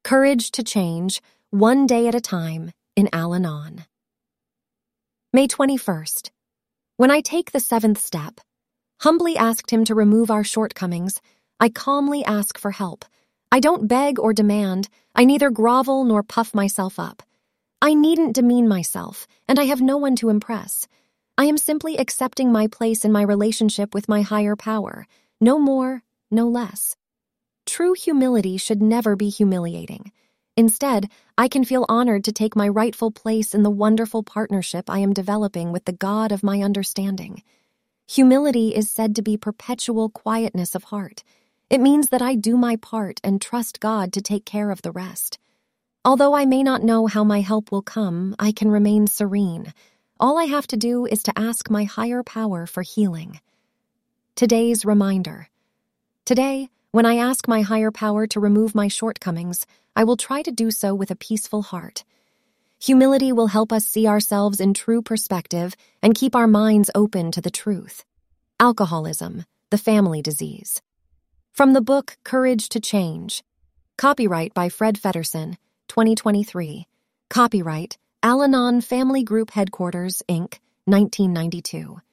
Courage to Change, One Day at a Time, in Al-Anon. May 21st. When I take the seventh step, humbly asked him to remove our shortcomings, I calmly ask for help. I don't beg or demand. I neither grovel nor puff myself up. I needn't demean myself, and I have no one to impress. I am simply accepting my place in my relationship with my higher power, no more, no less. True humility should never be humiliating. Instead, I can feel honored to take my rightful place in the wonderful partnership I am developing with the God of my understanding. Humility is said to be perpetual quietness of heart. It means that I do my part and trust God to take care of the rest. Although I may not know how my help will come, I can remain serene. All I have to do is to ask my higher power for healing. Today's reminder. Today, when I ask my higher power to remove my shortcomings, I will try to do so with a peaceful heart. Humility will help us see ourselves in true perspective and keep our minds open to the truth. Alcoholism, the Family Disease. From the book Courage to Change. Copyright by Fred Feddersen, 2023. Copyright Al-Anon Family Group Headquarters, Inc., 1992.